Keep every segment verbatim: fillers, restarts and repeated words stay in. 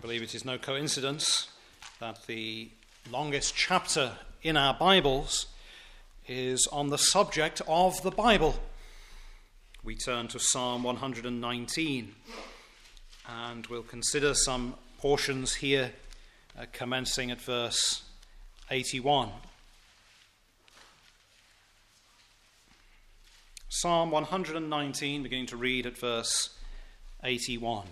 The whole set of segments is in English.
believe it is no coincidence that the longest chapter in our Bibles is on the subject of the Bible. We turn to Psalm one hundred nineteen and we'll consider some portions here uh, commencing at verse eighty-one. Psalm one hundred nineteen, beginning to read at verse eighty-one.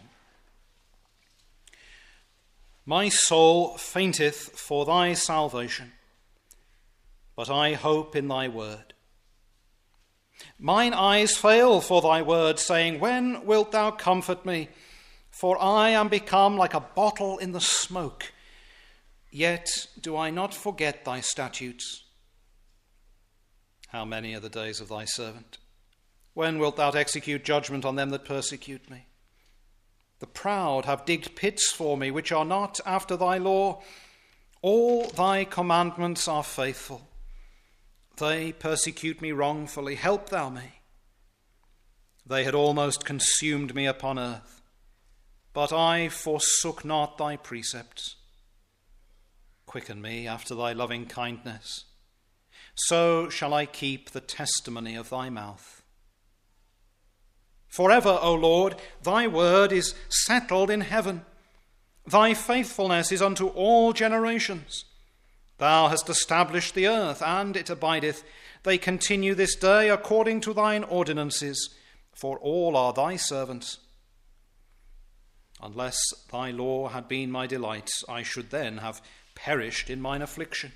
My soul fainteth for thy salvation, but I hope in thy word. Mine eyes fail for thy word, saying, when wilt thou comfort me? For I am become like a bottle in the smoke, yet do I not forget thy statutes. How many are the days of thy servant? When wilt thou execute judgment on them that persecute me? The proud have digged pits for me, which are not after thy law. All thy commandments are faithful. They persecute me wrongfully. Help thou me. They had almost consumed me upon earth, but I forsook not thy precepts. Quicken me after thy loving kindness. So shall I keep the testimony of thy mouth. Forever, O Lord, thy word is settled in heaven. Thy faithfulness is unto all generations. Thou hast established the earth, and it abideth. They continue this day according to thine ordinances, for all are thy servants. Unless thy law had been my delight, I should then have perished in mine affliction.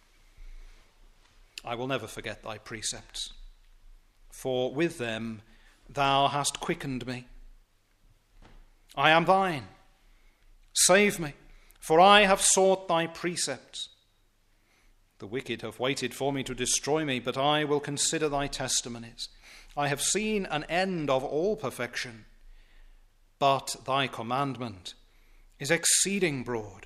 I will never forget thy precepts, for with them thou hast quickened me. I am thine. Save me, for I have sought thy precepts. The wicked have waited for me to destroy me, but I will consider thy testimonies. I have seen an end of all perfection, but thy commandment is exceeding broad.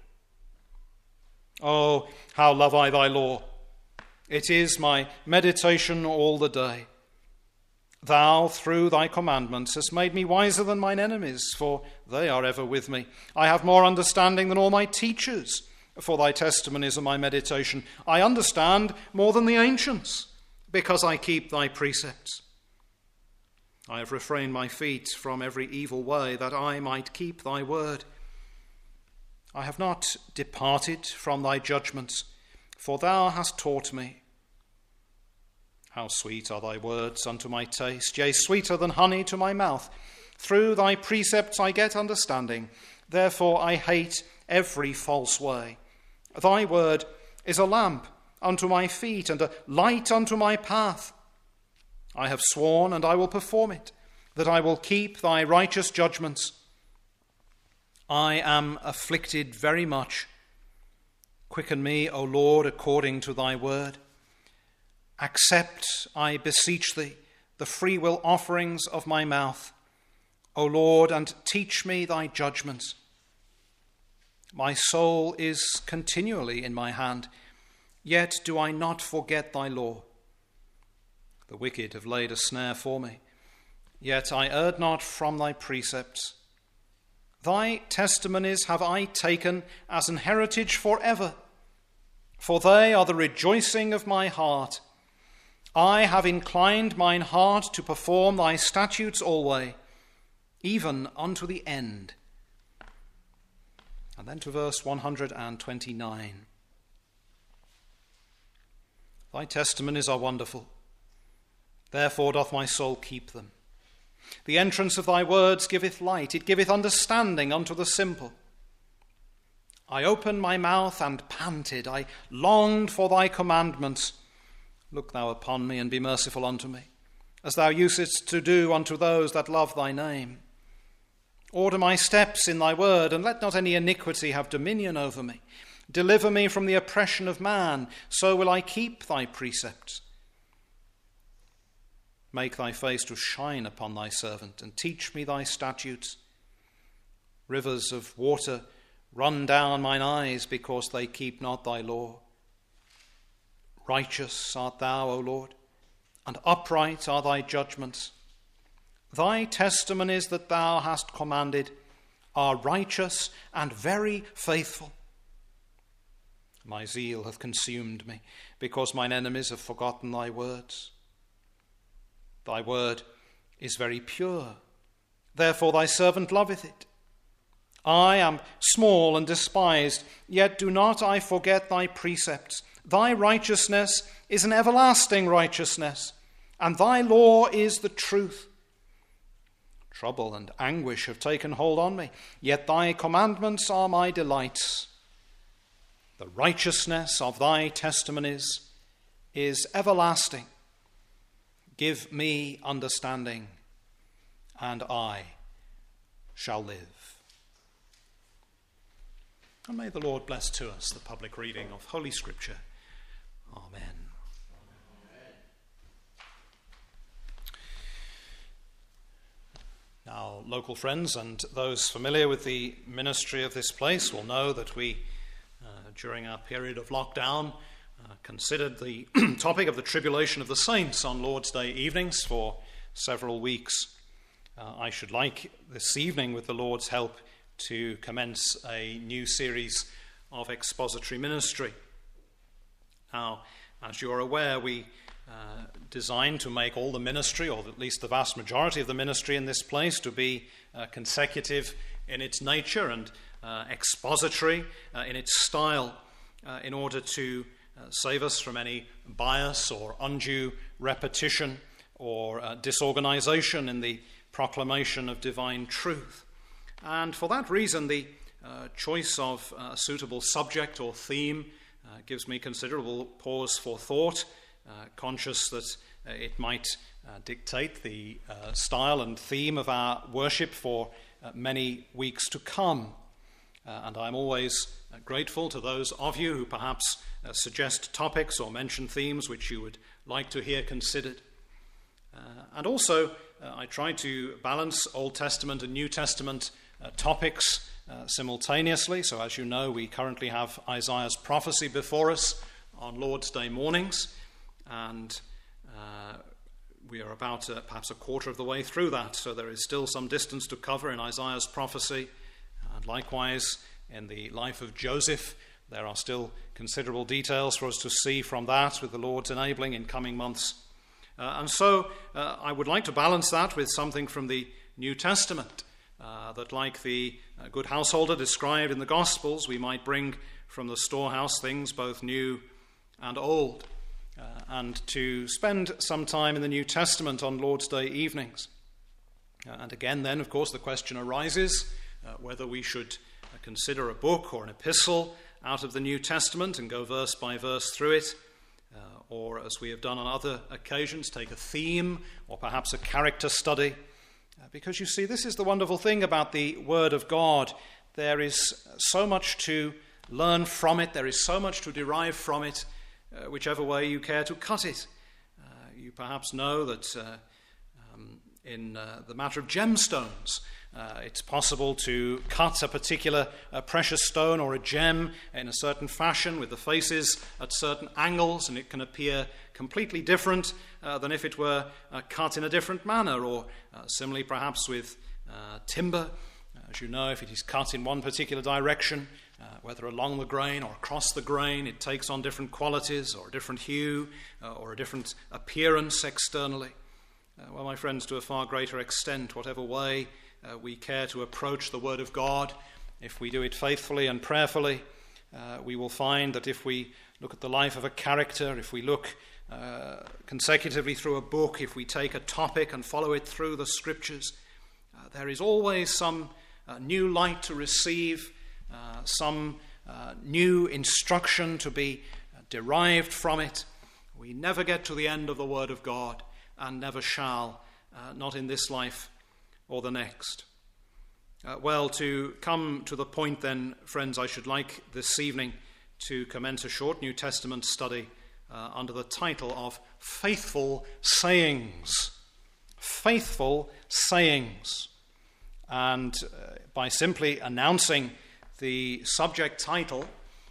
Oh, how love I thy law! It is my meditation all the day. Thou, through thy commandments, hast made me wiser than mine enemies, for they are ever with me. I have more understanding than all my teachers, for thy testimonies are my meditation. I understand more than the ancients, because I keep thy precepts. I have refrained my feet from every evil way, that I might keep thy word. I have not departed from thy judgments, for thou hast taught me. How sweet are thy words unto my taste, yea, sweeter than honey to my mouth. Through thy precepts I get understanding. Therefore I hate every false way. Thy word is a lamp unto my feet and a light unto my path. I have sworn, and I will perform it, that I will keep thy righteous judgments. I am afflicted very much. Quicken me, O Lord, according to thy word. Accept, I beseech thee, the freewill offerings of my mouth, O Lord, and teach me thy judgments. My soul is continually in my hand, yet do I not forget thy law. The wicked have laid a snare for me, yet I erred not from thy precepts. Thy testimonies have I taken as an heritage forever, for they are the rejoicing of my heart. I have inclined mine heart to perform thy statutes alway, even unto the end. And then to verse one hundred twenty-nine. Thy testimonies are wonderful, therefore doth my soul keep them. The entrance of thy words giveth light, it giveth understanding unto the simple. I opened my mouth and panted, I longed for thy commandments. Look thou upon me and be merciful unto me, as thou usest to do unto those that love thy name. Order my steps in thy word, and let not any iniquity have dominion over me. Deliver me from the oppression of man, so will I keep thy precepts. Make thy face to shine upon thy servant, and teach me thy statutes. Rivers of water run down mine eyes, because they keep not thy law. Righteous art thou, O Lord, and upright are thy judgments. Thy testimonies that thou hast commanded are righteous and very faithful. My zeal hath consumed me, because mine enemies have forgotten thy words. Thy word is very pure, therefore thy servant loveth it. I am small and despised, yet do not I forget thy precepts. Thy righteousness is an everlasting righteousness, and thy law is the truth. Trouble and anguish have taken hold on me, yet thy commandments are my delights. The righteousness of thy testimonies is everlasting. Give me understanding, and I shall live. And may the Lord bless to us the public reading of Holy Scripture. Amen. Now, local friends and those familiar with the ministry of this place will know that we, uh, during our period of lockdown, uh, considered the topic of the tribulation of the saints on Lord's Day evenings for several weeks. Uh, I should like this evening, with the Lord's help, to commence a new series of expository ministry. Now, as you are aware, we uh, designed to make all the ministry, or at least the vast majority of the ministry in this place, to be uh, consecutive in its nature and uh, expository uh, in its style, uh, in order to uh, save us from any bias or undue repetition or uh, disorganization in the proclamation of divine truth. And for that reason, the uh, choice of a suitable subject or theme uh, gives me considerable pause for thought, uh, conscious that uh, it might uh, dictate the uh, style and theme of our worship for uh, many weeks to come. Uh, and I'm always uh, grateful to those of you who perhaps uh, suggest topics or mention themes which you would like to hear considered. Uh, and also, uh, I try to balance Old Testament and New Testament Uh, topics uh, simultaneously. So as you know, we currently have Isaiah's prophecy before us on Lord's Day mornings, and uh, we are about uh, perhaps a quarter of the way through that, so there is still some distance to cover in Isaiah's prophecy. And likewise, in the life of Joseph, there are still considerable details for us to see from that, with the Lord's enabling in coming months. Uh, and so uh, I would like to balance that with something from the New Testament, Uh, that, like the uh, good householder described in the Gospels, we might bring from the storehouse things both new and old, uh, and to spend some time in the New Testament on Lord's Day evenings. Uh, and again, then, of course, the question arises uh, whether we should uh, consider a book or an epistle out of the New Testament and go verse by verse through it, uh, or, as we have done on other occasions, take a theme or perhaps a character study. Because, you see, this is the wonderful thing about the Word of God. There is so much to learn from it. There is so much to derive from it, uh, whichever way you care to cut it. Uh, you perhaps know that uh, um, in uh, the matter of gemstones, uh, it's possible to cut a particular uh, precious stone or a gem in a certain fashion with the faces at certain angles, and it can appear completely different uh, than if it were uh, cut in a different manner, or uh, similarly perhaps with uh, timber. As you know, if it is cut in one particular direction, uh, whether along the grain or across the grain, it takes on different qualities or a different hue uh, or a different appearance externally. Uh, well, my friends, to a far greater extent, whatever way uh, we care to approach the Word of God, if we do it faithfully and prayerfully, uh, we will find that if we look at the life of a character, if we look uh, consecutively through a book, if we take a topic and follow it through the Scriptures, uh, there is always some uh, new light to receive, uh, some uh, new instruction to be uh, derived from it. We never get to the end of the Word of God, and never shall, uh, not in this life or the next. Uh, well, to come to the point then, friends, I should like this evening to commence a short New Testament study uh, under the title of Faithful Sayings. Faithful Sayings. And uh, by simply announcing the subject title,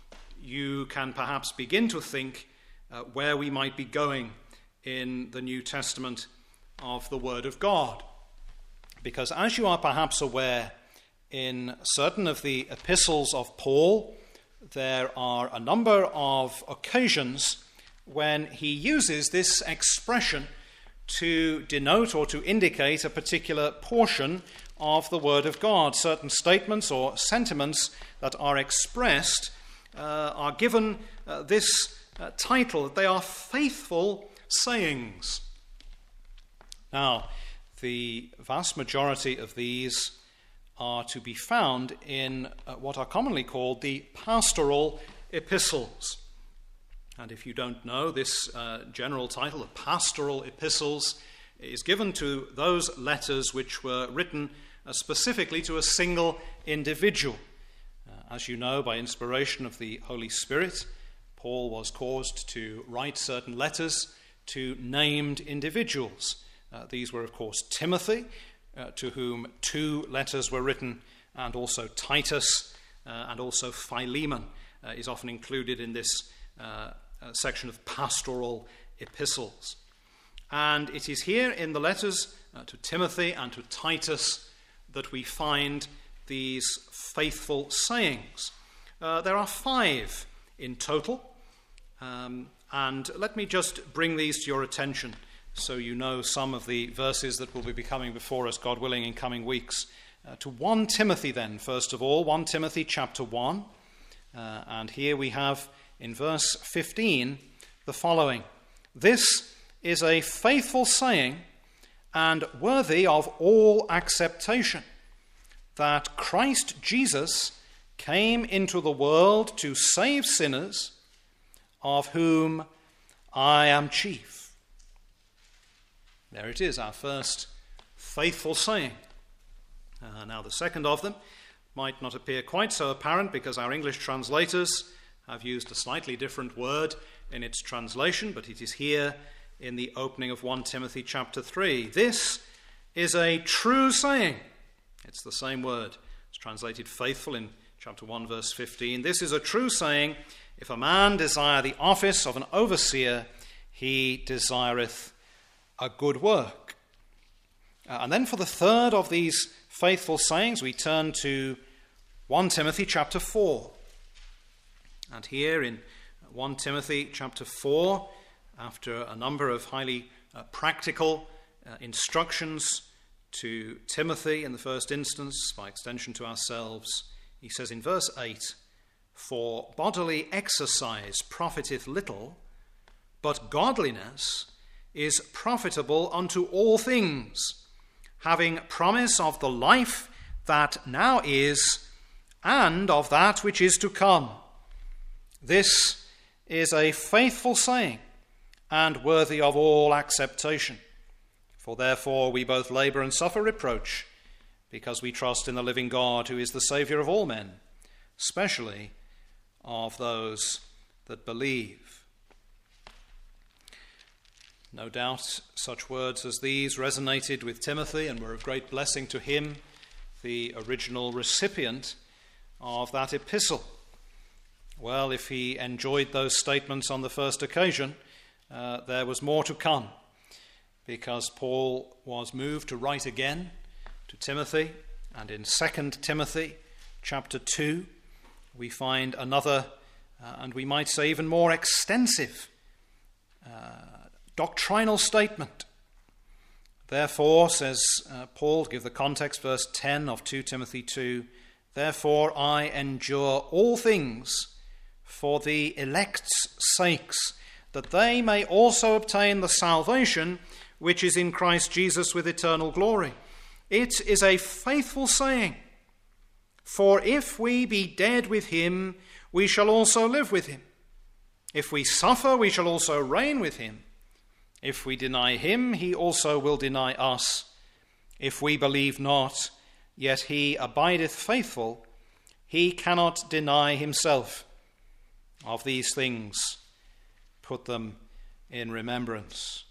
you can perhaps begin to think uh, where we might be going in the New Testament of the Word of God. Because as you are perhaps aware, in certain of the epistles of Paul, there are a number of occasions when he uses this expression to denote or to indicate a particular portion of the Word of God. Certain statements or sentiments that are expressed uh, are given uh, this uh, title. They are faithful sayings. Now, the vast majority of these are to be found in uh, what are commonly called the pastoral epistles. And if you don't know, this uh, general title, the pastoral epistles, is given to those letters which were written uh, specifically to a single individual. Uh, as you know, by inspiration of the Holy Spirit, Paul was caused to write certain letters to named individuals. Uh, these were, of course, Timothy, uh, to whom two letters were written, and also Titus, uh, and also Philemon uh, is often included in this uh, uh, section of pastoral epistles. And it is here in the letters uh, to Timothy and to Titus that we find these faithful sayings. Uh, there are five in total, um, and let me just bring these to your attention so you know some of the verses that will be coming before us, God willing, in coming weeks. Uh, to First Timothy then, first of all, First Timothy chapter one. Uh, and here we have in verse fifteen the following. This is a faithful saying and worthy of all acceptation, that Christ Jesus came into the world to save sinners, of whom I am chief. There it is, our first faithful saying. Uh, now the second of them might not appear quite so apparent because our English translators have used a slightly different word in its translation, but it is here in the opening of First Timothy chapter three. This is a true saying. It's the same word. It's translated faithful in chapter one, verse fifteen. This is a true saying. If a man desire the office of an overseer, he desireth a good work. Uh, and then for the third of these faithful sayings, we turn to First Timothy chapter four. And here in First Timothy chapter four, after a number of highly uh, practical uh, instructions to Timothy in the first instance, by extension to ourselves, he says in verse eight, "For bodily exercise profiteth little, but godliness is profitable unto all things, having promise of the life that now is, and of that which is to come." This is a faithful saying, and worthy of all acceptation. For therefore we both labour and suffer reproach, because we trust in the living God, who is the Saviour of all men, especially of those that believe. No doubt such words as these resonated with Timothy and were of great blessing to him, the original recipient of that epistle. Well, if he enjoyed those statements on the first occasion, uh, there was more to come, because Paul was moved to write again to Timothy, and in Second Timothy chapter two we find another, uh, and we might say even more extensive uh, doctrinal statement. Therefore, says uh, Paul, to give the context, verse ten of Second Timothy two, "Therefore I endure all things for the elect's sakes, that they may also obtain the salvation which is in Christ Jesus with eternal glory." It is a faithful saying. For if we be dead with him, we shall also live with him. If we suffer, we shall also reign with him. If we deny him, he also will deny us. If we believe not, yet he abideth faithful, he cannot deny himself. Of these things, put them in remembrance.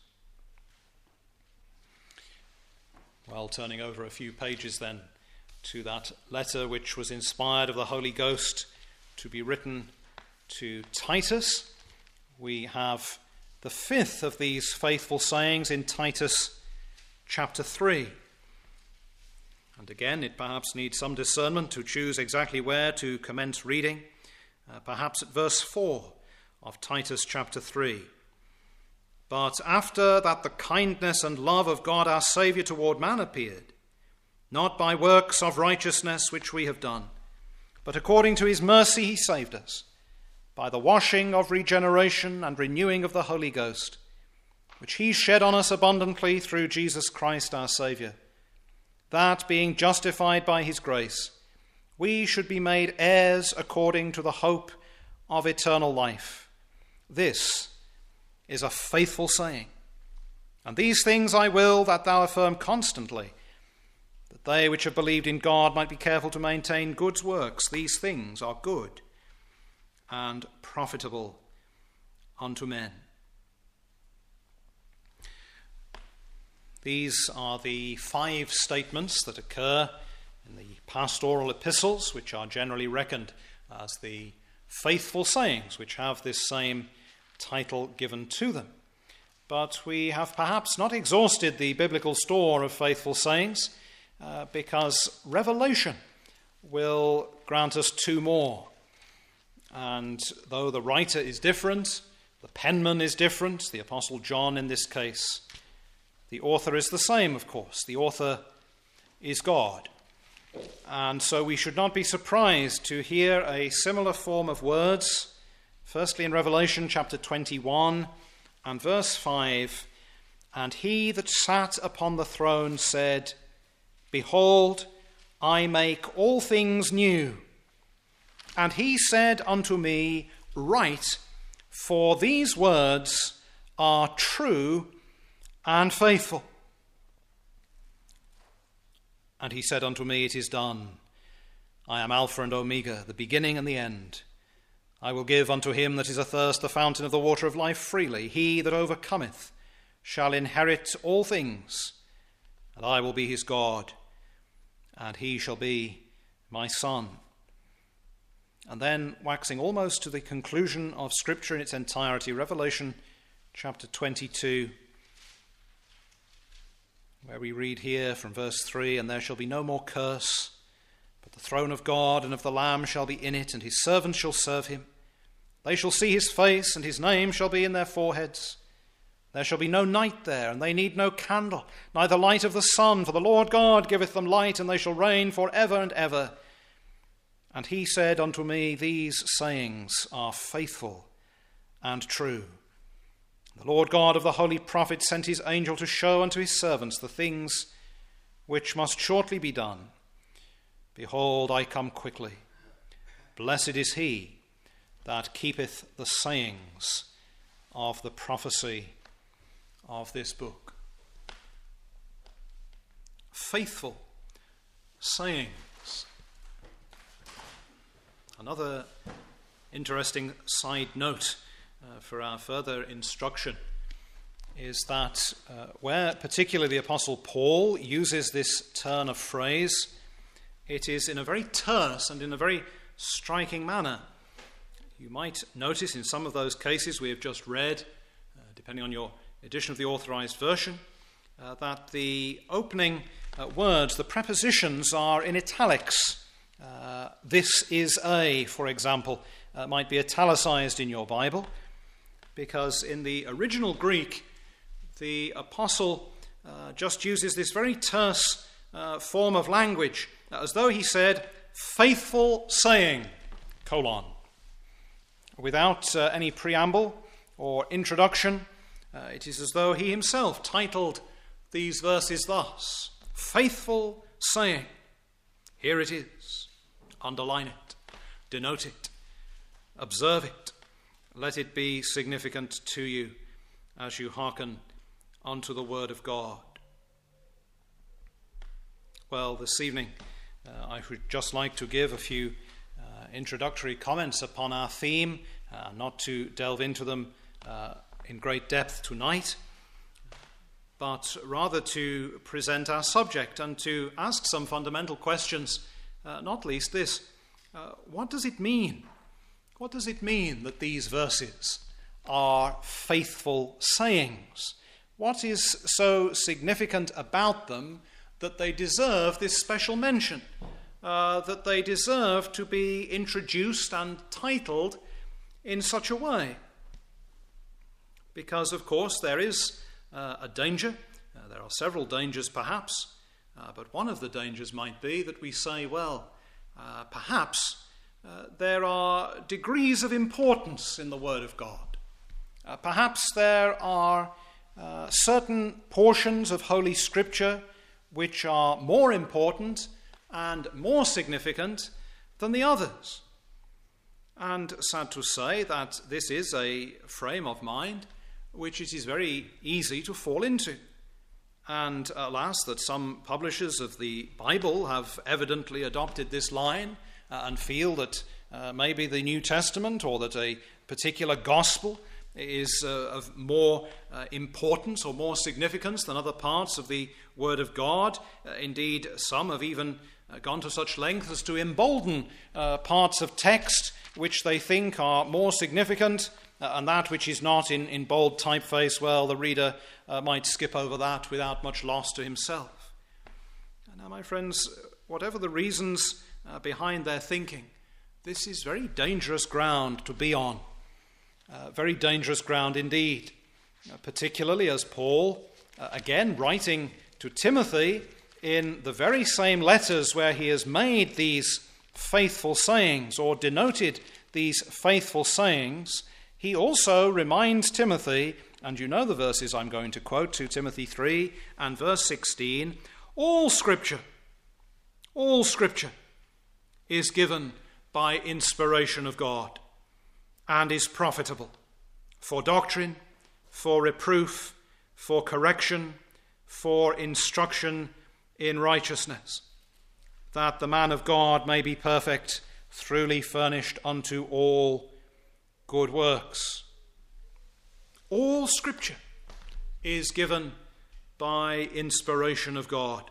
Well, turning over a few pages then to that letter which was inspired of the Holy Ghost to be written to Titus, we have the fifth of these faithful sayings in Titus chapter three. And again, it perhaps needs some discernment to choose exactly where to commence reading, uh, perhaps at verse four of Titus chapter three. But after that the kindness and love of God our Saviour toward man appeared, not by works of righteousness which we have done, but according to his mercy he saved us, by the washing of regeneration and renewing of the Holy Ghost, which he shed on us abundantly through Jesus Christ our Saviour, that being justified by his grace, we should be made heirs according to the hope of eternal life. This is a faithful saying. And these things I will that thou affirm constantly, that they which have believed in God might be careful to maintain good works. These things are good and profitable unto men. These are the five statements that occur in the pastoral epistles, which are generally reckoned as the faithful sayings, which have this same title given to them. But we have perhaps not exhausted the biblical store of faithful sayings, uh, because Revelation will grant us two more. And though the writer is different, the penman is different, the Apostle John in this case, the author is the same, of course. The author is God. And so we should not be surprised to hear a similar form of words, firstly in Revelation chapter twenty-one and verse five, and he that sat upon the throne said, Behold, I make all things new. And he said unto me, Write, for these words are true and faithful. And he said unto me, It is done. I am Alpha and Omega, the beginning and the end. I will give unto him that is athirst the fountain of the water of life freely. He that overcometh shall inherit all things, and I will be his God, and he shall be my son. And then, waxing almost to the conclusion of Scripture in its entirety, Revelation chapter twenty-two, where we read here from verse three, And there shall be no more curse, but the throne of God and of the Lamb shall be in it, and his servants shall serve him. They shall see his face, and his name shall be in their foreheads. There shall be no night there, and they need no candle, neither light of the sun, for the Lord God giveth them light, and they shall reign for ever and ever. And he said unto me, These sayings are faithful and true. The Lord God of the holy prophets sent his angel to show unto his servants the things which must shortly be done. Behold, I come quickly. Blessed is he that keepeth the sayings of the prophecy of this book. Faithful sayings. Another interesting side note uh, for our further instruction is that uh, where particularly the Apostle Paul uses this turn of phrase, it is in a very terse and in a very striking manner. You might notice in some of those cases we have just read, uh, depending on your edition of the Authorized Version, uh, that the opening uh, words, the prepositions, are in italics. Uh, this is a, for example, uh, might be italicized in your Bible, because in the original Greek, the apostle uh, just uses this very terse uh, form of language, as though he said, faithful saying, colon. Without uh, any preamble or introduction, uh, it is as though he himself titled these verses thus, faithful saying. Here it is. Underline it. Denote it. Observe it. Let it be significant to you as you hearken unto the word of God. Well, this evening uh, I would just like to give a few uh, introductory comments upon our theme, uh, not to delve into them uh, in great depth tonight, but rather to present our subject and to ask some fundamental questions, uh, not least this, uh, what does it mean? What does it mean that these verses are faithful sayings? What is so significant about them that they deserve this special mention, uh, that they deserve to be introduced and titled in such a way. Because, of course, there is uh, a danger. Uh, there are several dangers, perhaps. Uh, but one of the dangers might be that we say, well, uh, perhaps uh, there are degrees of importance in the Word of God. Uh, perhaps there are uh, certain portions of Holy Scripture which are more important and more significant than the others. And sad to say that this is a frame of mind which it is very easy to fall into. And alas, that some publishers of the Bible have evidently adopted this line uh, and feel that uh, maybe the New Testament or that a particular gospel is uh, of more uh, importance or more significance than other parts of the Word of God. Uh, indeed, some have even uh, gone to such length as to embolden uh, parts of text which they think are more significant, uh, and that which is not in, in bold typeface, well, the reader uh, might skip over that without much loss to himself. Now, my friends, whatever the reasons uh, behind their thinking, this is very dangerous ground to be on. Uh, very dangerous ground indeed, uh, particularly as Paul, uh, again writing to Timothy in the very same letters where he has made these faithful sayings or denoted these faithful sayings, he also reminds Timothy, and you know the verses I'm going to quote, Second Timothy three and verse sixteen, all Scripture, all Scripture is given by inspiration of God and is profitable for doctrine, for reproof, for correction, for instruction in righteousness, that the man of God may be perfect, truly furnished unto all good works. All Scripture is given by inspiration of God.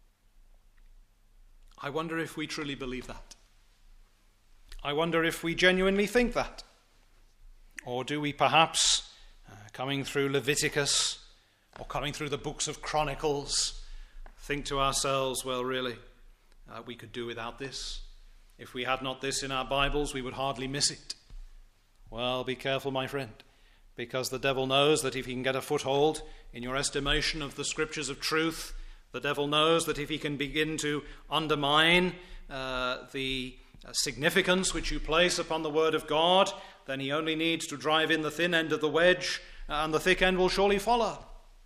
I wonder if we truly believe that. I wonder if we genuinely think that. Or do we perhaps, uh, coming through Leviticus or coming through the books of Chronicles, think to ourselves, well, really, uh, we could do without this. If we had not this in our Bibles, we would hardly miss it. Well, be careful, my friend, because the devil knows that if he can get a foothold in your estimation of the Scriptures of truth, the devil knows that if he can begin to undermine uh, the significance which you place upon the Word of God, then he only needs to drive in the thin end of the wedge, and the thick end will surely follow.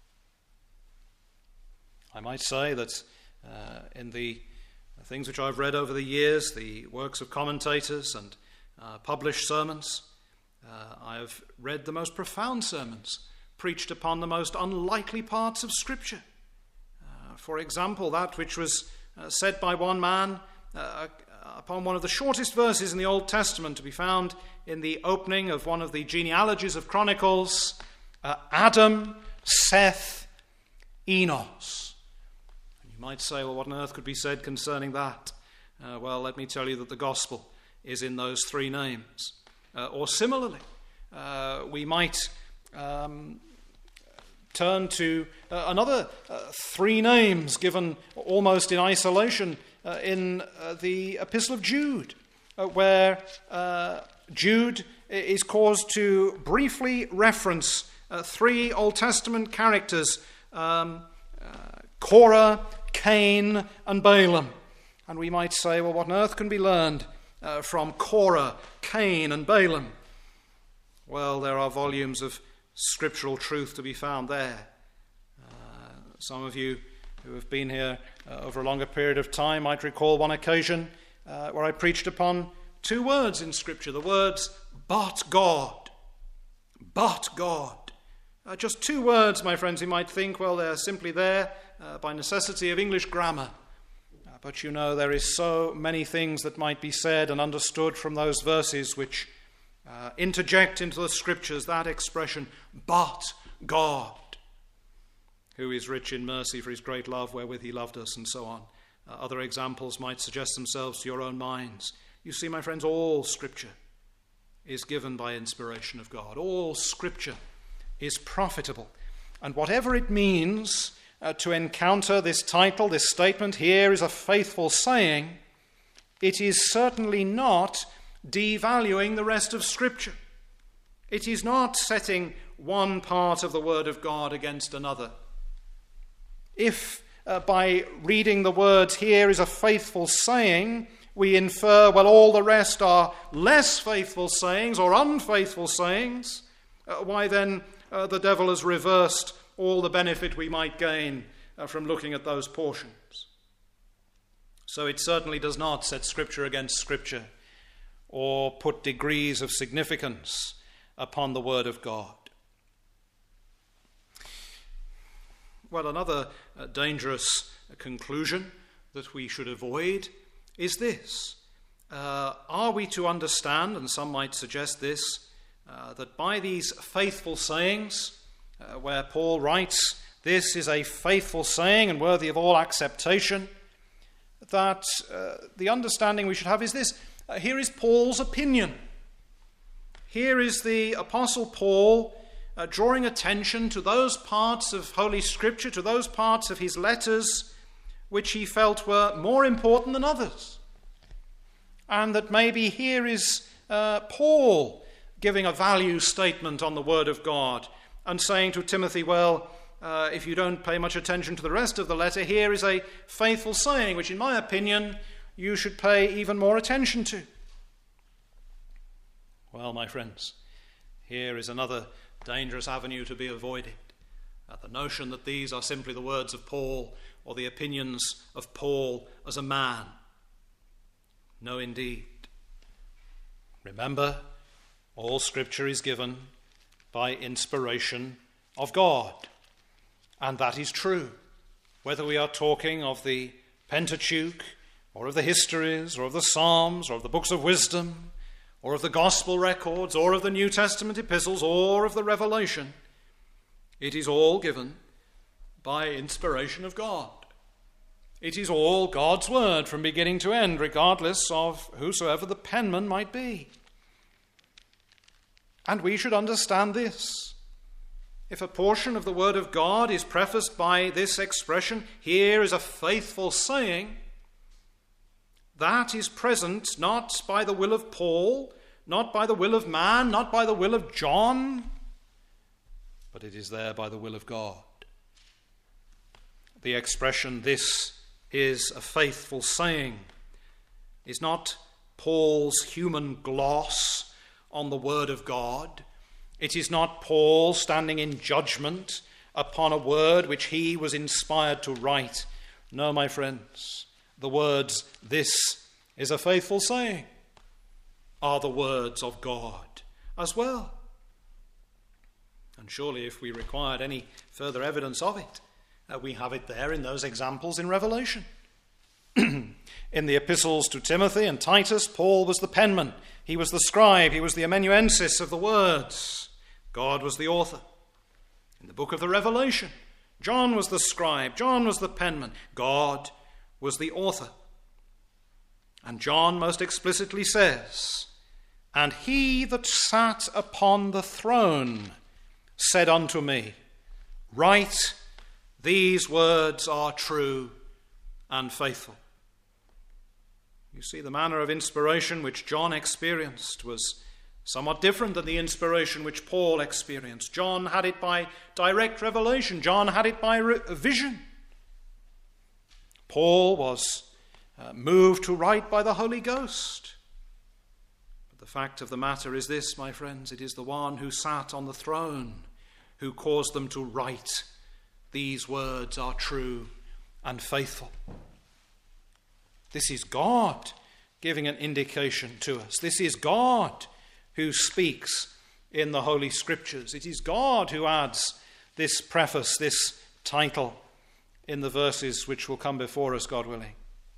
I might say that uh, in the things which I've read over the years, the works of commentators and uh, published sermons, uh, I have read the most profound sermons preached upon the most unlikely parts of Scripture. Uh, for example, that which was uh, said by one man uh, upon one of the shortest verses in the Old Testament to be found in the opening of one of the genealogies of Chronicles, uh, Adam, Seth, Enos. And you might say, well, what on earth could be said concerning that? Uh, well, let me tell you that the gospel is in those three names. Uh, or similarly, uh, we might um, turn to uh, another uh, three names given almost in isolation uh, in uh, the Epistle of Jude, uh, where uh, Jude is caused to briefly reference uh, three Old Testament characters, um, uh, Korah, Cain, and Balaam. And we might say, well, what on earth can be learned uh, from Korah, Cain, and Balaam? Well, there are volumes of scriptural truth to be found there. Uh, some of you who have been here uh, over a longer period of time might recall one occasion uh, where I preached upon two words in Scripture, the words, but God. But God. Uh, just two words, my friends. You might think, well, they're simply there uh, by necessity of English grammar. Uh, but you know, there is so many things that might be said and understood from those verses which uh, interject into the Scriptures that expression, but God, who is rich in mercy for his great love wherewith he loved us, and so on. Uh, other examples might suggest themselves to your own minds. You see, my friends, all Scripture is given by inspiration of God. All Scripture is profitable. And whatever it means uh, to encounter this title, this statement, "Here is a faithful saying," it is certainly not devaluing the rest of Scripture. It is not setting one part of the Word of God against another. If uh, by reading the words, "Here is a faithful saying," we infer, well, all the rest are less faithful sayings or unfaithful sayings, uh, why then uh, the devil has reversed all the benefit we might gain uh, from looking at those portions. So it certainly does not set Scripture against Scripture or put degrees of significance upon the Word of God. Well, another uh, dangerous uh, conclusion that we should avoid is this. Uh, are we to understand, and some might suggest this, uh, that by these faithful sayings, uh, where Paul writes, "This is a faithful saying and worthy of all acceptation," that uh, the understanding we should have is this. Uh, here is Paul's opinion. Here is the Apostle Paul uh, drawing attention to those parts of Holy Scripture, to those parts of his letters which he felt were more important than others. And that maybe here is uh, Paul giving a value statement on the Word of God and saying to Timothy, well, uh, if you don't pay much attention to the rest of the letter, here is a faithful saying, which in my opinion you should pay even more attention to. Well, my friends, here is another dangerous avenue to be avoided. Uh, the notion that these are simply the words of Paul or the opinions of Paul as a man. No, indeed. Remember, all Scripture is given by inspiration of God. And that is true, whether we are talking of the Pentateuch, or of the histories, or of the Psalms, or of the books of wisdom, or of the Gospel records, or of the New Testament epistles, or of the Revelation. It is all given by inspiration of God. It is all God's word from beginning to end, regardless of whosoever the penman might be. And we should understand this. If a portion of the word of God is prefaced by this expression, "Here is a faithful saying," that is present not by the will of Paul, not by the will of man, not by the will of John, but it is there by the will of God. The expression, "This is a faithful saying," is not Paul's human gloss on the word of God. It is not Paul standing in judgment upon a word which he was inspired to write. No, my friends, the words, "This is a faithful saying," are the words of God as well. And surely if we required any further evidence of it, uh, we have it there in those examples in Revelation. In the epistles to Timothy and Titus, Paul was the penman. He was the scribe. He was the amanuensis of the words. God was the author. In the book of the Revelation, John was the scribe. John was the penman. God was the author. And John most explicitly says, "And he that sat upon the throne said unto me, Write, these words are true and faithful." You see, the manner of inspiration which John experienced was somewhat different than the inspiration which Paul experienced. John had it by direct revelation. John had it by re- vision. Paul was uh, moved to write by the Holy Ghost. But the fact of the matter is this, my friends, it is the one who sat on the throne who caused them to write, "These words are true and faithful." This is God giving an indication to us. This is God who speaks in the Holy Scriptures. It is God who adds this preface, this title, in the verses which will come before us, God willing.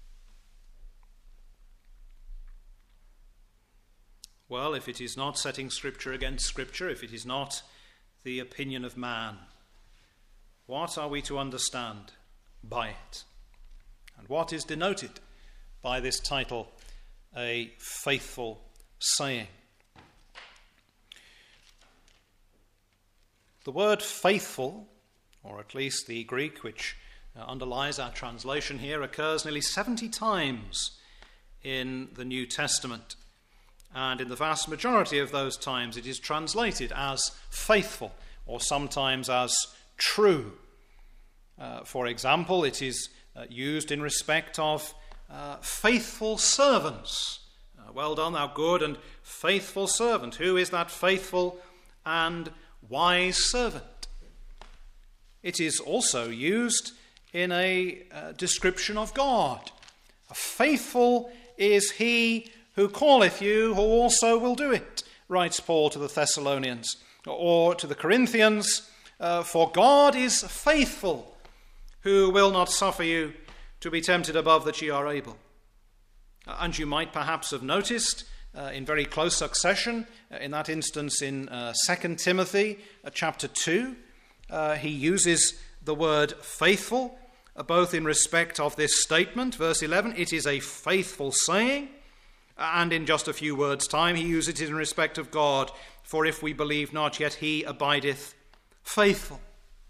Well, if it is not setting Scripture against Scripture, if it is not the opinion of man, what are we to understand by it? And what is denoted by this title, "A Faithful Saying"? The word faithful, or at least the Greek which uh, underlies our translation here, occurs nearly seventy times in the New Testament. And in the vast majority of those times it is translated as faithful, or sometimes as true. Uh, for example, it is uh, used in respect of uh, faithful servants. Uh, well done, thou good and faithful servant. Who is that faithful and wise servant? It is also used in a uh, description of God. Faithful is he who calleth you, who also will do it, writes Paul to the Thessalonians. Or to the Corinthians, uh, for God is faithful, who will not suffer you to be tempted above that ye are able. Uh, and you might perhaps have noticed uh, in very close succession, uh, in that instance in uh, Second Timothy uh, chapter two, uh, he uses the word faithful, uh, both in respect of this statement, verse eleven, it is a faithful saying, and in just a few words' time he uses it in respect of God, for if we believe not, yet he abideth faithful.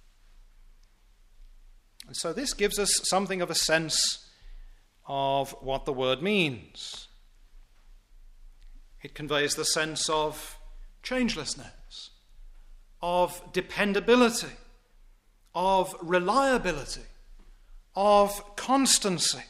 And so this gives us something of a sense of what the word means. It conveys the sense of changelessness, of dependability, of reliability, of constancy.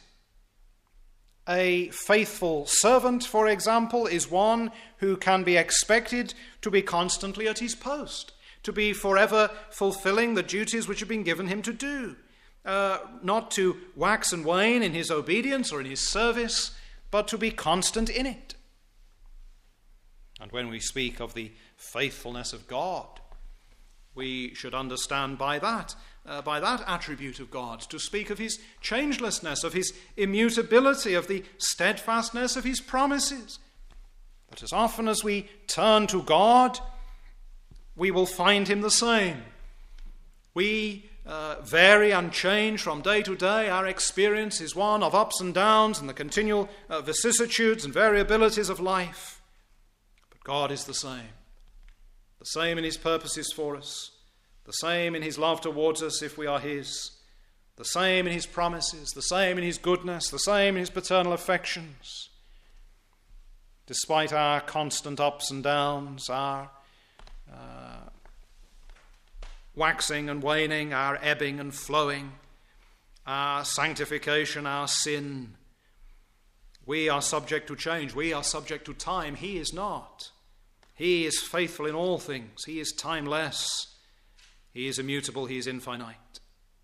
A faithful servant, for example, is one who can be expected to be constantly at his post, to be forever fulfilling the duties which have been given him to do, uh, not to wax and wane in his obedience or in his service, but to be constant in it. And when we speak of the faithfulness of God, we should understand by that, uh, by that attribute of God, to speak of his changelessness, of his immutability, of the steadfastness of his promises. But as often as we turn to God, we will find him the same. We uh, vary and change from day to day. Our experience is one of ups and downs and the continual uh, vicissitudes and variabilities of life. But God is the same. The same in his purposes for us, the same in his love towards us if we are his, the same in his promises, the same in his goodness, the same in his paternal affections. Despite our constant ups and downs, our uh, waxing and waning, our ebbing and flowing, our sanctification, our sin, we are subject to change. We are subject to time. He is not. He is faithful in all things. He is timeless. He is immutable. He is infinite.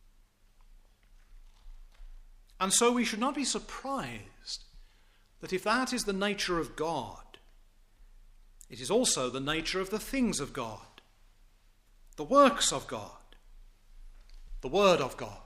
And so we should not be surprised that if that is the nature of God, it is also the nature of the things of God, the works of God, the Word of God.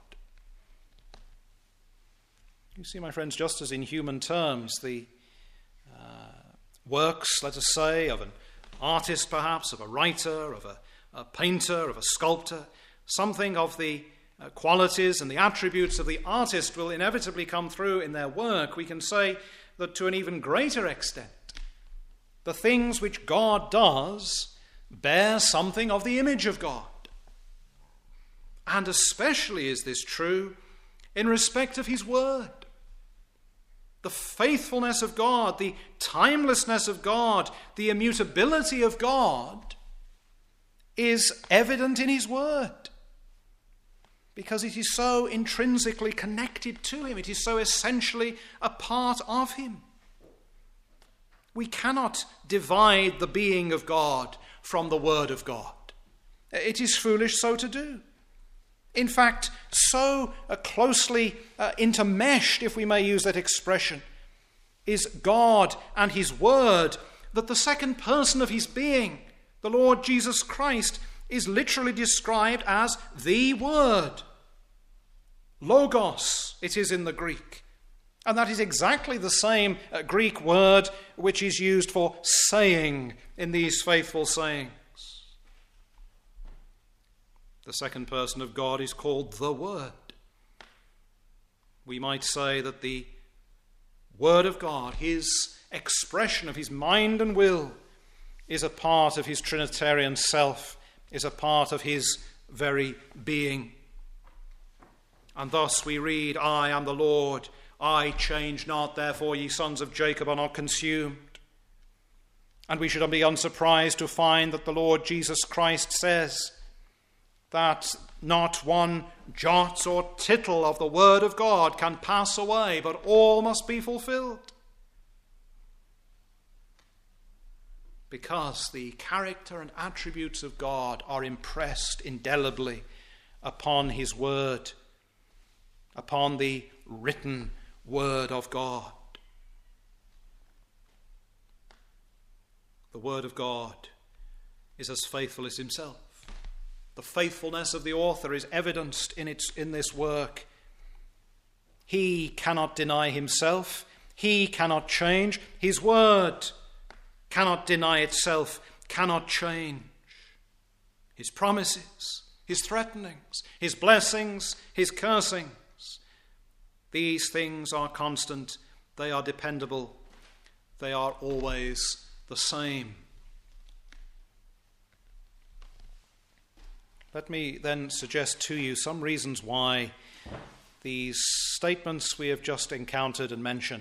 You see, my friends, just as in human terms, the uh, works, let us say, of an artist perhaps, of a writer, of a, a painter, of a sculptor, something of the uh, qualities and the attributes of the artist will inevitably come through in their work. We can say that to an even greater extent, the things which God does bear something of the image of God. And especially is this true in respect of his word. The faithfulness of God, the timelessness of God, the immutability of God is evident in his word because it is so intrinsically connected to him. It is so essentially a part of him. We cannot divide the being of God from the word of God. It is foolish so to do. In fact, so uh, closely uh, intermeshed, if we may use that expression, is God and his word that the second person of his being, the Lord Jesus Christ, is literally described as the word. Logos, it is in the Greek. And that is exactly the same uh, Greek word which is used for saying in these faithful sayings. The second person of God is called the Word. We might say that the Word of God, his expression of his mind and will, is a part of his Trinitarian self, is a part of his very being. And thus we read, I am the Lord, I change not, therefore ye sons of Jacob are not consumed. And we should be unsurprised to find that the Lord Jesus Christ says that not one jot or tittle of the word of God can pass away, but all must be fulfilled. Because the character and attributes of God are impressed indelibly upon his word, upon the written word of God. The word of God is as faithful as himself. The faithfulness of the author is evidenced in its in this work. He cannot deny himself. He cannot change. His word cannot deny itself, cannot change. His promises, his threatenings, his blessings, his cursings, these things are constant, they are dependable, they are always the same. Let me then suggest to you some reasons why these statements we have just encountered and mentioned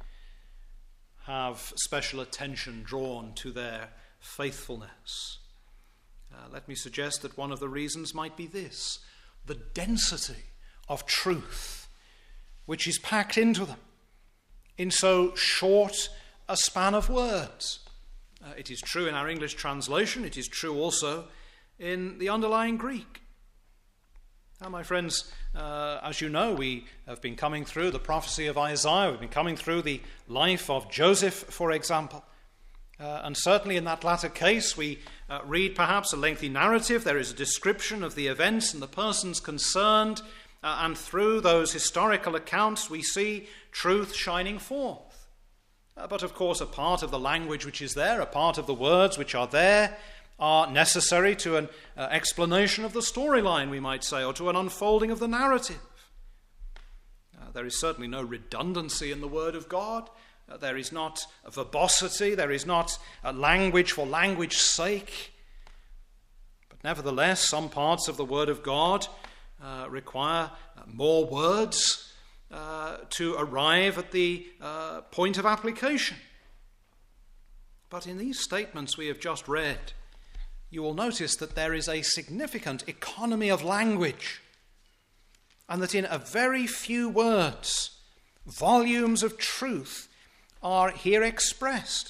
have special attention drawn to their faithfulness. Uh, let me suggest that one of the reasons might be this: the density of truth which is packed into them in so short a span of words. Uh, it is true in our English translation, it is true also in the underlying Greek. Now, my friends, uh, as you know, we have been coming through the prophecy of Isaiah. We've been coming through the life of Joseph, for example. Uh, and certainly in that latter case, we uh, read perhaps a lengthy narrative. There is a description of the events and the persons concerned. Uh, and through those historical accounts, we see truth shining forth. Uh, but of course, a part of the language which is there, a part of the words which are there, are necessary to an uh, explanation of the storyline, we might say, or to an unfolding of the narrative. Uh, there is certainly no redundancy in the Word of God. Uh, there is not a verbosity. There is not a language for language's sake. But nevertheless, some parts of the Word of God uh, require uh, more words uh, to arrive at the uh, point of application. But in these statements we have just read, you will notice that there is a significant economy of language, and that in a very few words, volumes of truth are here expressed.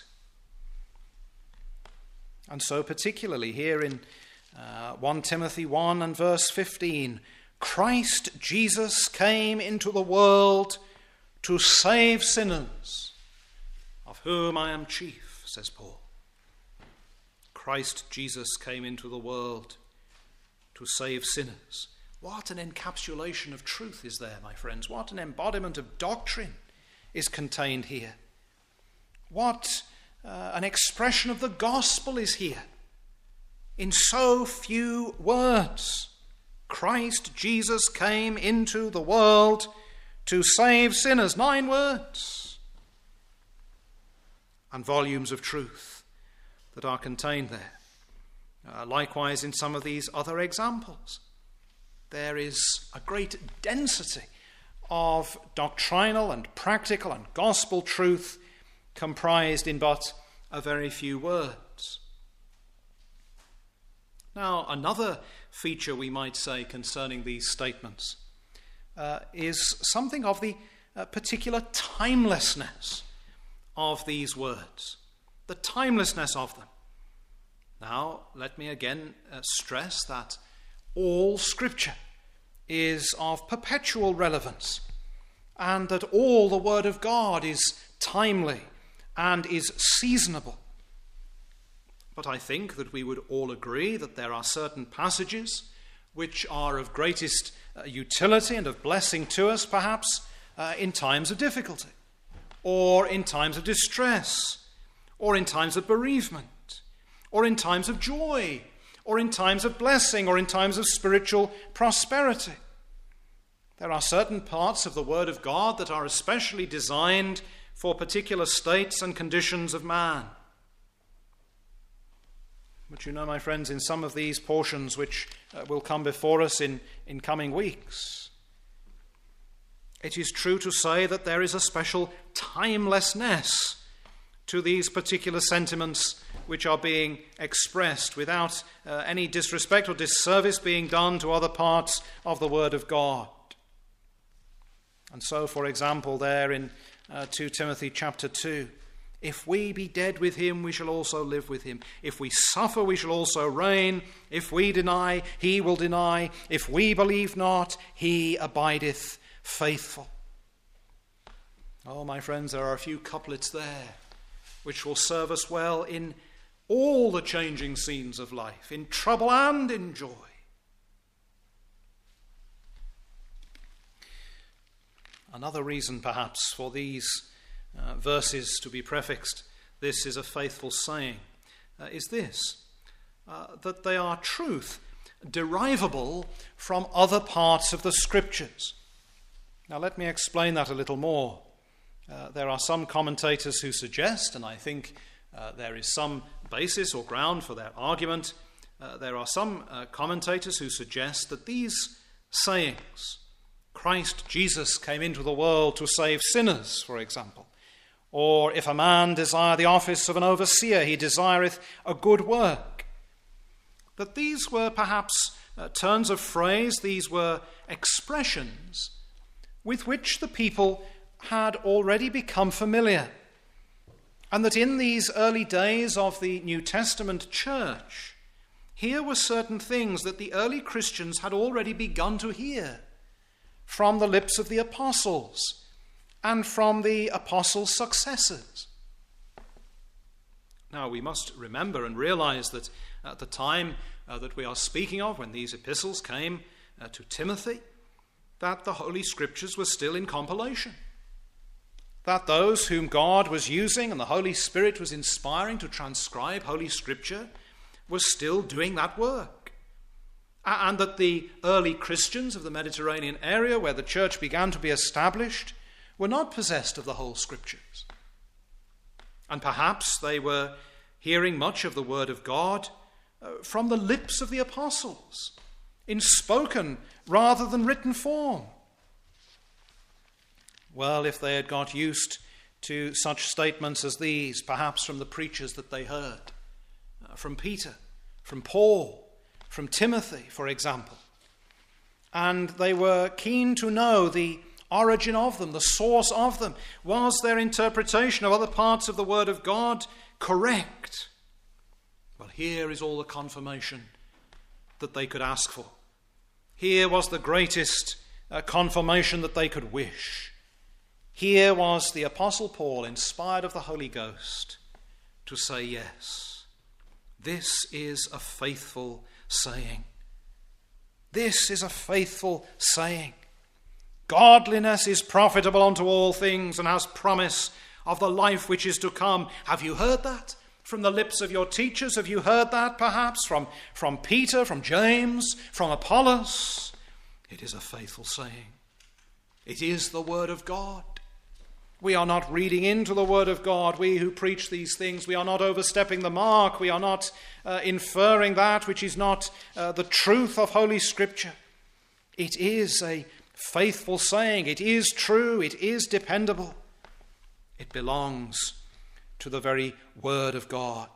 And so particularly here in uh, First Timothy one and verse fifteen, Christ Jesus came into the world to save sinners, of whom I am chief, says Paul. Christ Jesus came into the world to save sinners. What an encapsulation of truth is there, my friends. What an embodiment of doctrine is contained here. What uh, an expression of the gospel is here in so few words. Christ Jesus came into the world to save sinners. Nine words. And volumes of truth that are contained there. Uh, likewise, in some of these other examples, there is a great density of doctrinal and practical and gospel truth comprised in but a very few words. Now, another feature we might say concerning these statements uh, is something of the uh, particular timelessness of these words. The timelessness of them. Now, let me again uh, stress that all Scripture is of perpetual relevance, and that all the Word of God is timely and is seasonable. But I think that we would all agree that there are certain passages which are of greatest uh, utility and of blessing to us, perhaps uh, in times of difficulty, or in times of distress, or in times of bereavement, or in times of joy, or in times of blessing, or in times of spiritual prosperity. There are certain parts of the Word of God that are especially designed for particular states and conditions of man. But you know, my friends, in some of these portions which uh, will come before us in, in coming weeks, it is true to say that there is a special timelessness to these particular sentiments which are being expressed, without uh, any disrespect or disservice being done to other parts of the Word of God. And so, for example, there in uh, Second Timothy chapter two, if we be dead with him, we shall also live with him. If we suffer, we shall also reign. If we deny, he will deny. If we believe not, he abideth faithful. Oh, my friends, there are a few couplets there which will serve us well in all the changing scenes of life, in trouble and in joy. Another reason, perhaps, for these uh, verses to be prefixed, "This is a faithful saying," uh, is this, uh, that they are truth derivable from other parts of the Scriptures. Now, let me explain that a little more. Uh, there are some commentators who suggest, and I think uh, there is some basis or ground for their argument, uh, there are some uh, commentators who suggest that these sayings, Christ Jesus came into the world to save sinners, for example, or if a man desire the office of an overseer, he desireth a good work, that these were perhaps uh, turns of phrase, these were expressions with which the people had already become familiar, and that in these early days of the New Testament church, here were certain things that the early Christians had already begun to hear from the lips of the apostles and from the apostles' successors. Now, we must remember and realize that at the time uh, that we are speaking of, when these epistles came uh, to Timothy, that the Holy Scriptures were still in compilation. That those whom God was using and the Holy Spirit was inspiring to transcribe Holy Scripture were still doing that work. And that the early Christians of the Mediterranean area, where the church began to be established, were not possessed of the whole Scriptures. And perhaps they were hearing much of the Word of God uh, from the lips of the apostles, in spoken rather than written form. Well, if they had got used to such statements as these, perhaps from the preachers that they heard, uh, from Peter, from Paul, from Timothy, for example, and they were keen to know the origin of them, the source of them, was their interpretation of other parts of the Word of God correct? Well, here is all the confirmation that they could ask for. Here was the greatest uh, confirmation that they could wish. Here was the Apostle Paul, inspired of the Holy Ghost, to say, yes, this is a faithful saying. This is a faithful saying. Godliness is profitable unto all things and has promise of the life which is to come. Have you heard that from the lips of your teachers? Have you heard that perhaps from, from Peter, from James, from Apollos? It is a faithful saying. It is the Word of God. We are not reading into the Word of God. We who preach these things, we are not overstepping the mark. We are not uh, inferring that which is not uh, the truth of Holy Scripture. It is a faithful saying. It is true. It is dependable. It belongs to the very Word of God.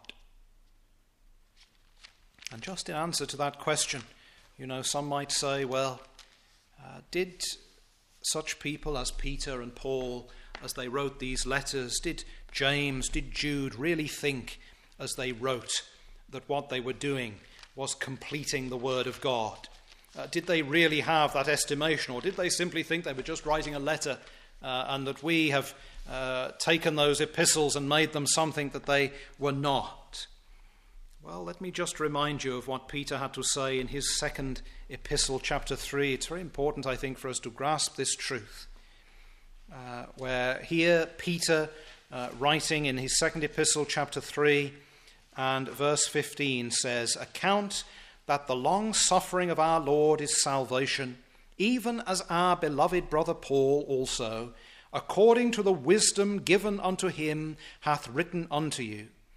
And just in answer to that question, you know, some might say, well, uh, did such people as Peter and Paul, as they wrote these letters, did James, did Jude really think as they wrote that what they were doing was completing the Word of God? Uh, did they really have that estimation, or did they simply think they were just writing a letter uh, and that we have uh, taken those epistles and made them something that they were not? Well, let me just remind you of what Peter had to say in his second epistle, chapter three. It's very important, I think, for us to grasp this truth. Uh, where here Peter, uh, writing in his second epistle, chapter three, and verse fifteen, says, "Account that the long suffering of our Lord is salvation, even as our beloved brother Paul also, according to the wisdom given unto him, hath written unto you.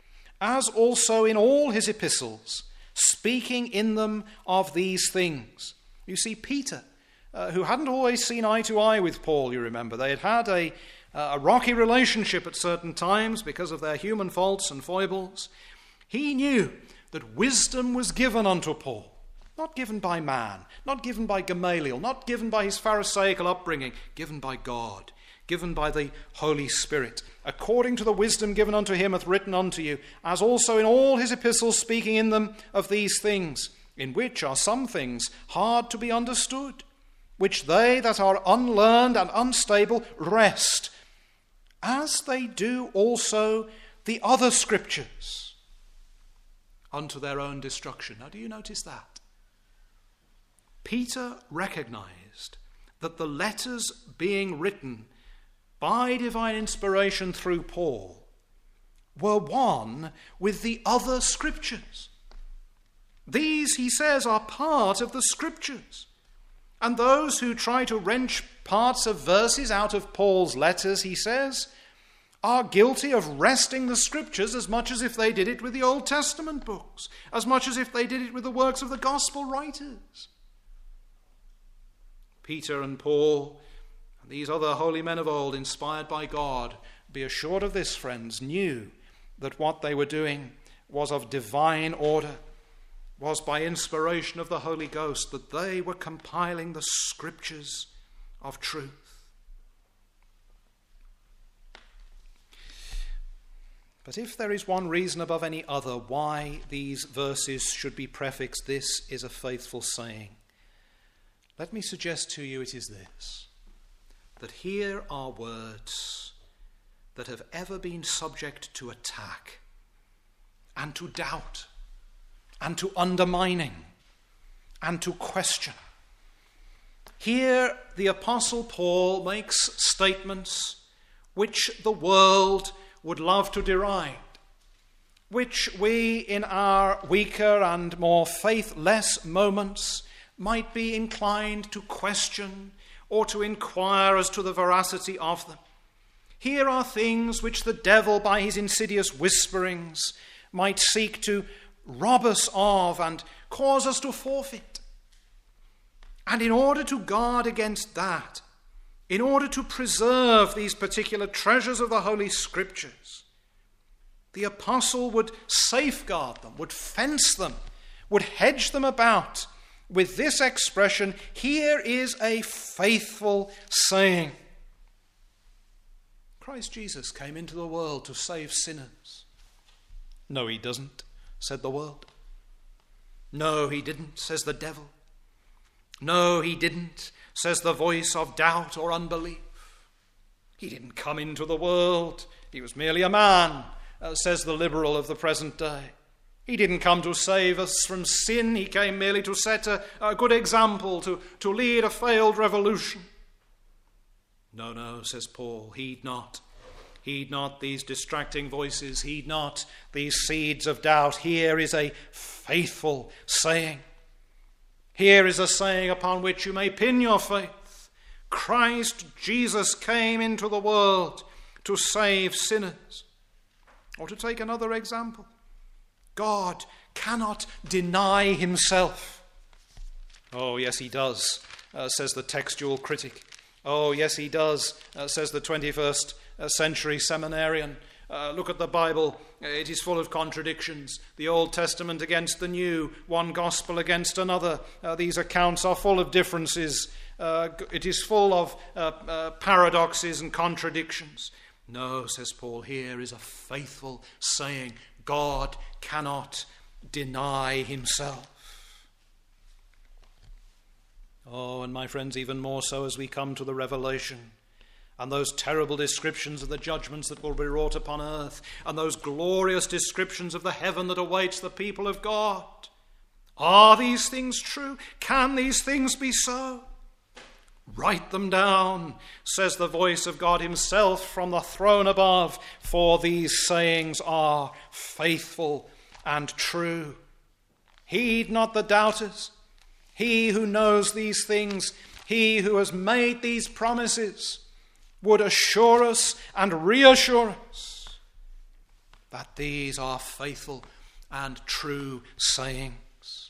as also in all his epistles, speaking in them of these things. You see, Peter, uh, who hadn't always seen eye to eye with Paul, you remember, they had had a, a rocky relationship at certain times because of their human faults and foibles. He knew that wisdom was given unto Paul, not given by man, not given by Gamaliel, not given by his Pharisaical upbringing, given by God, given by the Holy Spirit, according to the wisdom given unto him hath written unto you, as also in all his epistles, speaking in them of these things, in which are some things hard to be understood, which they that are unlearned and unstable wrest, as they do also the other scriptures, unto their own destruction. Now, do you notice that? Peter recognized that the letters being written by divine inspiration through Paul were one with the other scriptures. These, he says, are part of the scriptures. And those who try to wrench parts of verses out of Paul's letters, he says, are guilty of wresting the scriptures as much as if they did it with the Old Testament books, as much as if they did it with the works of the gospel writers. Peter and Paul and these other holy men of old, inspired by God, be assured of this, friends, knew that what they were doing was of divine order, was by inspiration of the Holy Ghost, that they were compiling the scriptures of truth. But if there is one reason above any other why these verses should be prefixed, this is a faithful saying. Let me suggest to you it is this, that here are words that have ever been subject to attack and to doubt and to undermining and to question. Here the Apostle Paul makes statements which the world would love to deride, which we in our weaker and more faithless moments might be inclined to question or to inquire as to the veracity of them. Here are things which the devil, by his insidious whisperings, might seek to rob us of and cause us to forfeit. And in order to guard against that, in order to preserve these particular treasures of the Holy Scriptures, the apostle would safeguard them, would fence them, would hedge them about with this expression, here is a faithful saying. Christ Jesus came into the world to save sinners. No, he doesn't, said the world. No, he didn't, says the devil. No, he didn't, says the voice of doubt or unbelief. He didn't come into the world. He was merely a man, uh, says the liberal of the present day. He didn't come to save us from sin. He came merely to set a, a good example, to, to lead a failed revolution. No, no, says Paul, heed not. Heed not these distracting voices. Heed not these seeds of doubt. Here is a faithful saying. Here is a saying upon which you may pin your faith. Christ Jesus came into the world to save sinners. Or to take another example, God cannot deny himself. Oh, yes, he does, uh, says the textual critic. Oh, yes, he does, uh, says the twenty-first century seminarian. Uh, look at the Bible. It is full of contradictions. The Old Testament against the New, one gospel against another. Uh, these accounts are full of differences. Uh, it is full of uh, uh, paradoxes and contradictions. No, says Paul, here is a faithful saying. God cannot deny himself. Oh, and my friends, even more so as we come to the Revelation and those terrible descriptions of the judgments that will be wrought upon earth, and those glorious descriptions of the heaven that awaits the people of God. Are these things true? Can these things be so? Write them down, says the voice of God himself from the throne above, for these sayings are faithful and true. Heed not the doubters. He who knows these things, he who has made these promises, would assure us and reassure us that these are faithful and true sayings.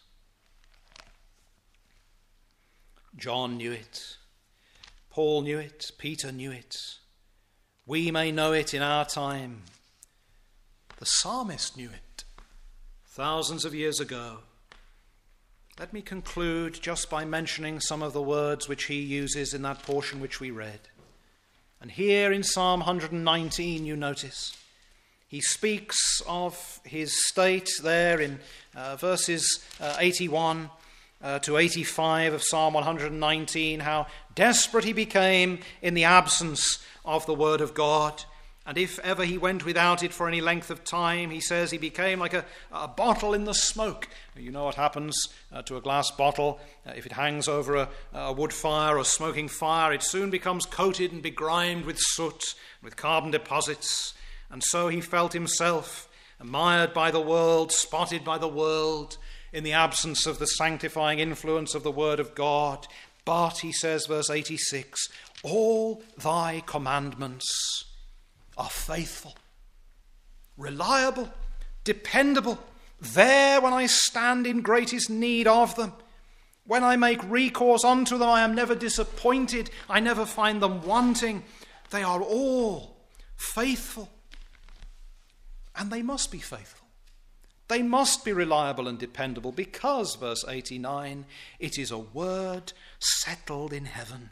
John knew it. Paul knew it. Peter knew it. We may know it in our time. The psalmist knew it thousands of years ago. Let me conclude just by mentioning some of the words which he uses in that portion which we read. And here in Psalm one nineteen, you notice, he speaks of his state there in uh, verses uh, eighty-one uh, to eighty-five of Psalm one nineteen, how desperate he became in the absence of the word of God. And if ever he went without it for any length of time, he says he became like a, a bottle in the smoke. You know what happens uh, to a glass bottle. Uh, if it hangs over a, a wood fire or smoking fire, it soon becomes coated and begrimed with soot, with carbon deposits. And so he felt himself mired by the world, spotted by the world, in the absence of the sanctifying influence of the word of God. But, he says, verse eighty-six, all thy commandments are faithful, reliable, dependable, there when I stand in greatest need of them. When I make recourse unto them, I am never disappointed. I never find them wanting. They are all faithful. And they must be faithful. They must be reliable and dependable because, verse eighty-nine, it is a word settled in heaven.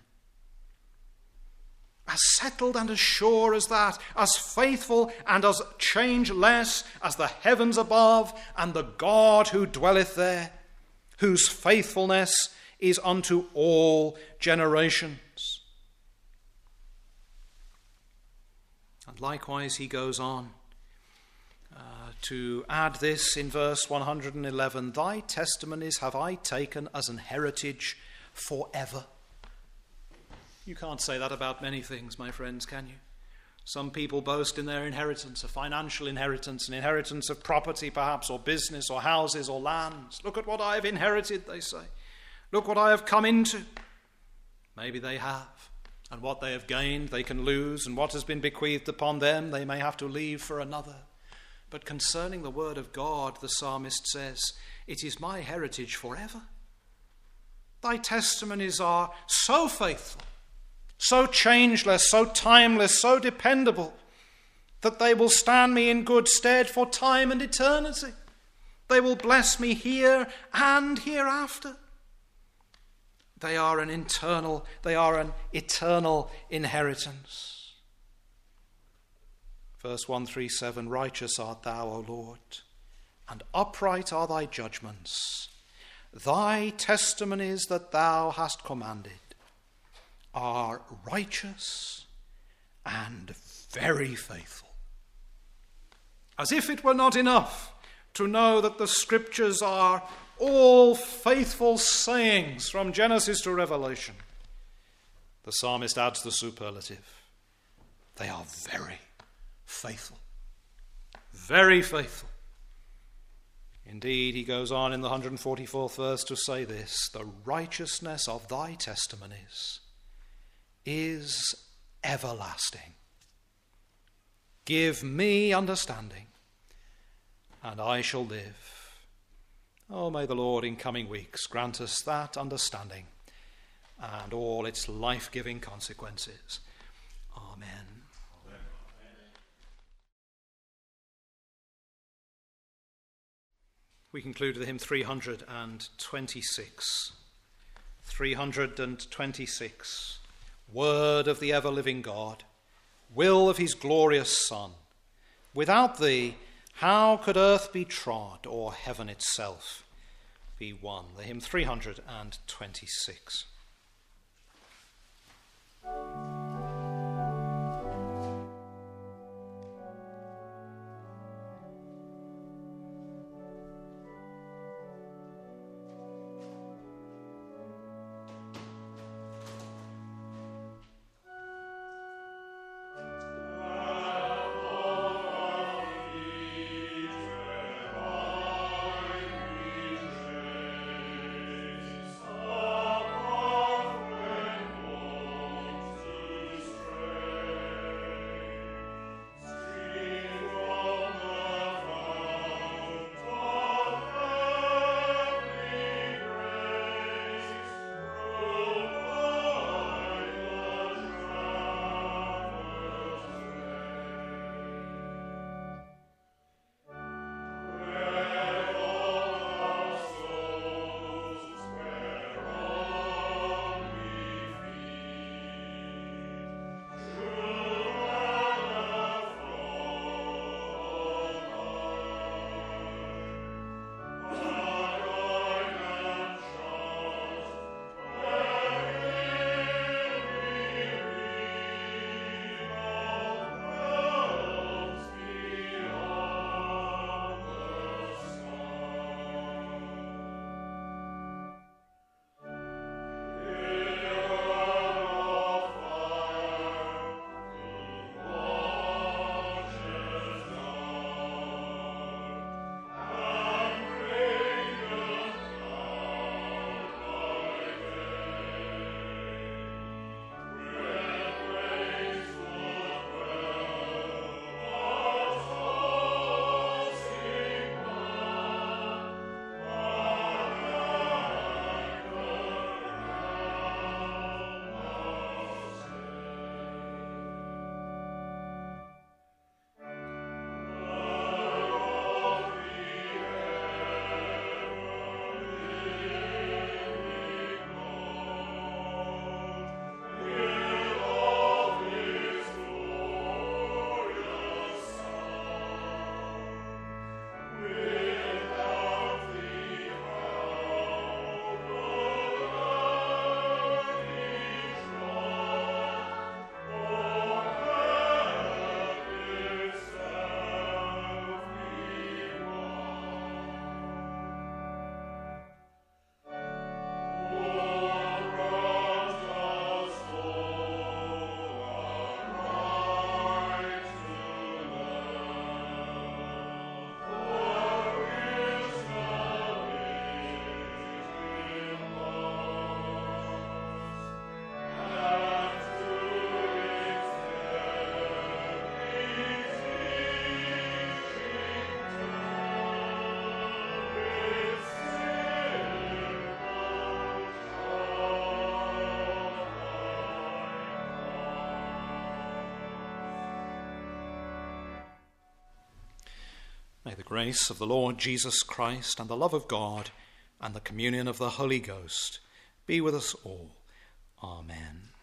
As settled and as sure as that, as faithful and as changeless as the heavens above and the God who dwelleth there, whose faithfulness is unto all generations. And likewise he goes on uh, to add this in verse one hundred eleven, thy testimonies have I taken as an heritage forever. You can't say that about many things, my friends, can you? Some people boast in their inheritance, a financial inheritance, an inheritance of property perhaps, or business, or houses, or lands. Look at what I have inherited, they say. Look what I have come into. Maybe they have. And what they have gained, they can lose. And what has been bequeathed upon them, they may have to leave for another. But concerning the word of God, the psalmist says, it is my heritage forever. Thy testimonies are so faithful, so changeless, so timeless, so dependable, that they will stand me in good stead for time and eternity. They will bless me here and hereafter. They are an internal, they are an eternal inheritance. Verse one thirty-seven, righteous art thou, O Lord, and upright are thy judgments. Thy testimonies that thou hast commanded are righteous and very faithful. As if it were not enough to know that the scriptures are all faithful sayings from Genesis to Revelation, the psalmist adds the superlative. They are very faithful. Very faithful. Indeed, he goes on in the one hundred forty-fourth verse to say this, the righteousness of thy testimonies is everlasting. Give me understanding, and I shall live. Oh, may the Lord in coming weeks grant us that understanding and all its life-giving consequences. Amen. Amen. We conclude with hymn three hundred twenty-six. three hundred twenty-six. Word of the ever-living God, will of his glorious Son. Without thee, how could earth be trod, or heaven itself be won? The hymn three hundred twenty-six. May the grace of the Lord Jesus Christ and the love of God and the communion of the Holy Ghost be with us all. Amen.